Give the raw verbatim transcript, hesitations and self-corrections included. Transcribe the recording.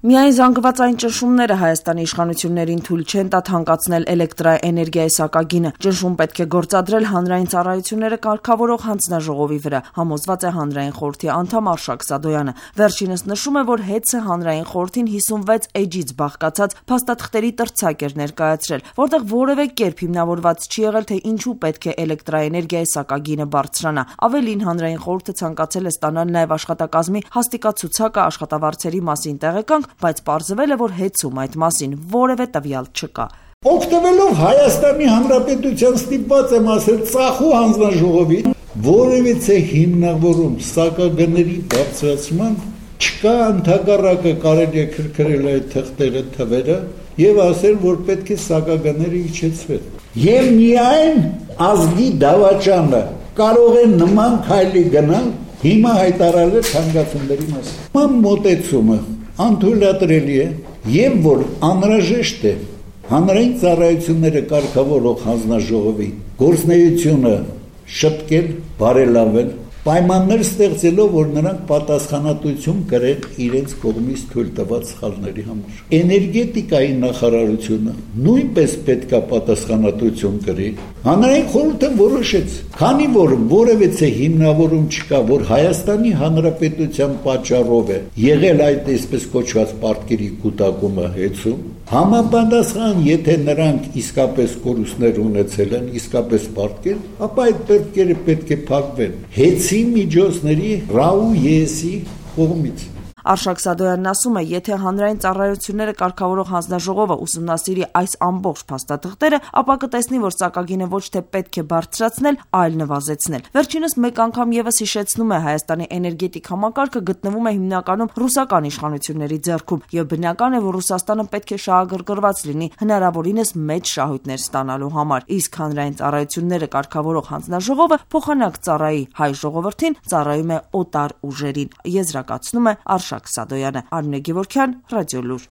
Միայն զանգվածային ճնշումները Հայաստանի իշխանություններին թույլ չեն տա թանկացնել էլեկտրաէներգիայի սակագինը։ Ճնշում պետք է գործադրել հանրային ծառայությունները կարգավորող հանձնաժողովի վրա, համոզված է Հանրային խորհրդի անդամ Արշակ Սադոյանը։ Վերջինս նշում է, որ ՀԵՑ-ը Հանրային խորհրդին հիսունվեց էջից բաղկացած փաստաթղթերի տրցակ էր ներկայացրել, որտեղ որևէ կերպ հիմնավորված չի եղել, թե ինչու պետք է էլեկտրաէներգիայի սակագինը բարձրանա։ Ավելին, Հանրային խորհուրդը ցանկացել է ստանալ նաև աշխատակազմի հաստիկացուցակը աշխատավարձերի մասին տեղեկանք, բայց պարզվել է, որ ՀԵՑ-ում այդ մասին որևէ տվյալ չկա։ Օգտվելով Հայաստանի Հանրապետության ստիպված եմ ասել ծախու հանձնաժողովի, որևիցե հիմնավորում սակագների բարձրացման չկա, ընդհակառակը կարելի է քրքրել այդ թղթերը, թվերը եւ ասել, որ պետք է սակագները իջեցվել։ Եվ միայն ազգի դավաճանը կարող է նման քայլի գնալ, հիմա հայտարարել թանկացումների մասին։ Նման մոտեցումը անթույլատրելի է եւ որ անհրաժեշտ է հանրային ծառայությունները կարգավորող հանձնաժողովի գործունեությունը շտկել, բարելավել, պայմաններ ստեղծելով, որ նրանք պատասխանատվություն կրեն իրենց կողմից թույլ տված սխալների համար։ Էներգետիկայի նախարարությունը նույնպես պետք է պատասխանատվություն կրի։ Հանրային խորհուրդը որոշեց, քանի որ որևիցե հիմնավորում չկա, որ Հայաստանի Հանրապետության պատճառով է եղել այդ այսպես կոչված պարտքերի կուտակումը ՀԵՑ-ում, համապատասխան, եթե նրանք իսկապես կորուստներ ունեցել են, իսկապես պարտքեր, ապա այդ պարտքերը պետք է փակվեն ՀԵՑ-ի միջոցների ՌԱՈ ԵՍ-ի կողմից։ Արշակ Սադոյանն ասում է, եթե հանրային ծառայությունները կարգավորող հանձնաժողովը ուսումնասիրի այս ամբողջ փաստաթղթերը, ապա կտեսնի, որ սակագինը ոչ թե պետք է բարձրացնել, այլ նվազեցնել։ Վերջինս մեկ անգամ եւս հիշեցնում է, Հայաստանի էներգետիկ համակարգը գտնվում է հիմնականում ռուսական իշխանությունների ձեռքում, եւ բնական է, որ Ռուսաստանը պետք է շահագրգռված լինի հնարավորինս մեծ շահույթներ ստանալու համար, իսկ հանրային ծառայությունները կարգավորող հանձնաժողովը փոխանակ ծառայի հայ ժողովրդին ծառայում է օտար ուժերին, եզրակացնում է Արշակ Սադոյանը։ Արմինե Գևորգյան, Ռադիոլուր։